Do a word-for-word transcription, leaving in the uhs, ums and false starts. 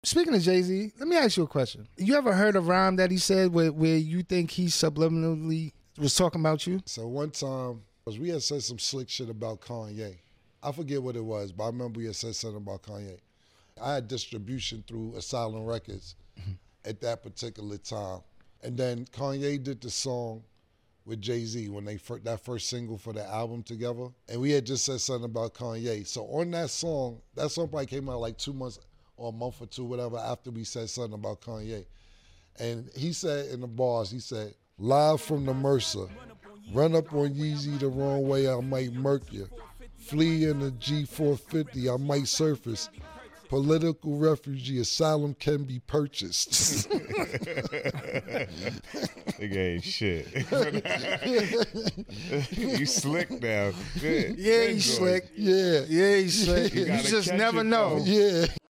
speaking of Jay-Z, let me ask you a question. You ever heard a rhyme that he said where, where you think he subliminally was talking about you? So one time, we had said some slick shit about Kanye. I forget what it was, but I remember we had said something about Kanye. I had distribution through Asylum Records mm-hmm. at that particular time. And then Kanye did the song with Jay-Z when they first, that first single for the album together. And we had just said something about Kanye. So on that song, that song probably came out like two months or a month or two, whatever, after we said something about Kanye. And he said in the bars, he said, live from the Mercer, run up on Yeezy the wrong way, I might murk you. Flee in the G four fifty, I might surface. Political refugee asylum can be purchased. Nigga ain't shit. You slick now. Good. Yeah, he's slick. Yeah. Yeah, he's slick. You, you just catch never it, know. though. Yeah.